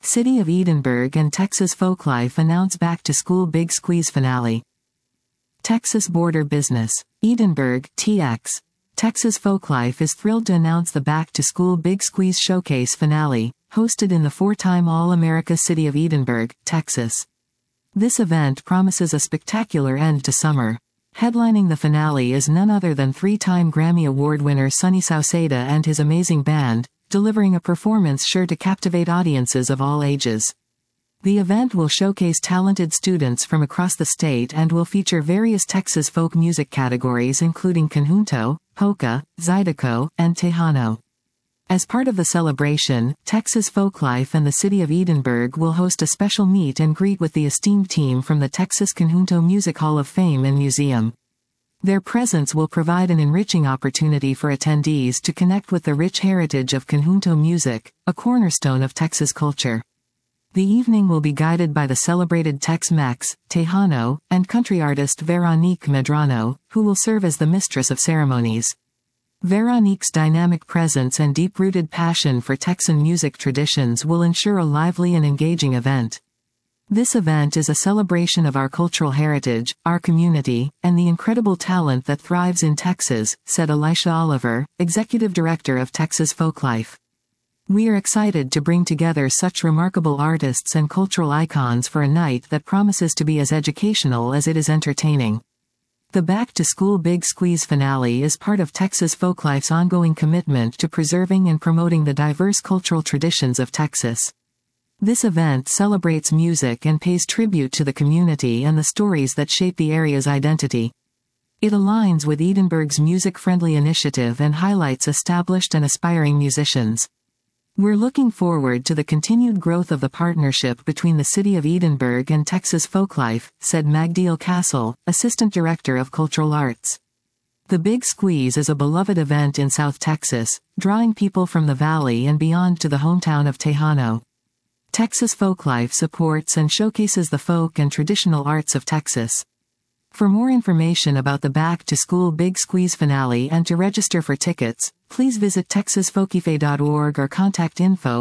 City of Edinburgh and Texas Folklife announce Back to School Big Squeeze finale. Texas Border Business. Edinburgh, TX. Texas Folklife is thrilled to announce the Back to School Big Squeeze Showcase finale, hosted in the four-time All-America city of Edinburgh, Texas. This event promises a spectacular end to summer. Headlining the finale is none other than three-time Grammy Award winner Sonny Sauceda and his amazing band, delivering a performance sure to captivate audiences of all ages. The event will showcase talented students from across the state and will feature various Texas folk music categories including conjunto, polka, zydeco, and tejano. As part of the celebration, Texas Folklife and the City of Edinburgh will host a special meet and greet with the esteemed team from the Texas Conjunto Music Hall of Fame and Museum. Their presence will provide an enriching opportunity for attendees to connect with the rich heritage of conjunto music, a cornerstone of Texas culture. The evening will be guided by the celebrated Tex-Mex, Tejano, and country artist Veronique Medrano, who will serve as the mistress of ceremonies. Veronique's dynamic presence and deep-rooted passion for Texan music traditions will ensure a lively and engaging event. This event is a celebration of our cultural heritage, our community, and the incredible talent that thrives in Texas, said Elisha Oliver, Executive Director of Texas Folklife. We are excited to bring together such remarkable artists and cultural icons for a night that promises to be as educational as it is entertaining. The Back to School Big Squeeze finale is part of Texas Folklife's ongoing commitment to preserving and promoting the diverse cultural traditions of Texas. This event celebrates music and pays tribute to the community and the stories that shape the area's identity. It aligns with Edinburgh's music-friendly initiative and highlights established and aspiring musicians. We're looking forward to the continued growth of the partnership between the City of Edinburgh and Texas Folklife, said Magdiel Castle, Assistant Director of Cultural Arts. The Big Squeeze is a beloved event in South Texas, drawing people from the valley and beyond to the hometown of Tejano. Texas Folklife supports and showcases the folk and traditional arts of Texas. For more information about the Back to School Big Squeeze finale and to register for tickets, please visit texasfolkife.org or contact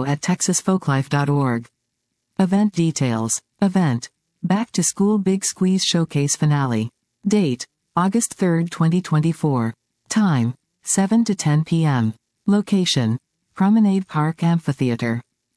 info@texasfolklife.org. Event details. Event: Back to School Big Squeeze Showcase Finale. Date: August 3, 2024. Time: 7 to 10 p.m. Location: Promenade Park Amphitheater.